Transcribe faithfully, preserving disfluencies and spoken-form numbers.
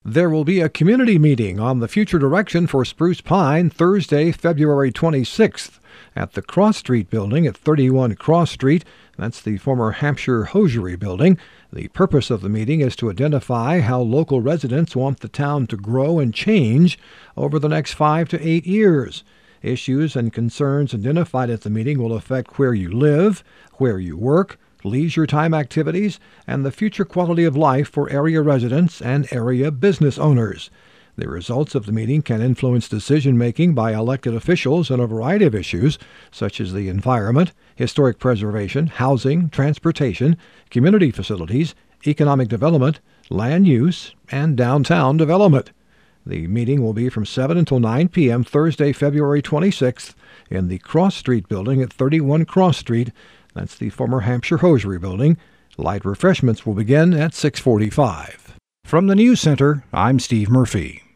There will be a community meeting on the future direction for Spruce Pine Thursday, February twenty-sixth at the Cross Street Building at thirty-one Cross Street. That's the former Hampshire Hosiery Building. The purpose of the meeting is to identify how local residents want the town to grow and change over the next five to eight years. Issues and concerns identified at the meeting will affect where you live, where you work, leisure time activities, and the future quality of life for area residents and area business owners. The results of the meeting can influence decision-making by elected officials on a variety of issues, such as the environment, historic preservation, housing, transportation, community facilities, economic development, land use, and downtown development. The meeting will be from seven until nine p.m. Thursday, February twenty-sixth in the Cross Street Building at thirty-one Cross Street. That's the former Hampshire Hosiery Building. Light refreshments will begin at six forty-five. From the News Center, I'm Steve Murphy.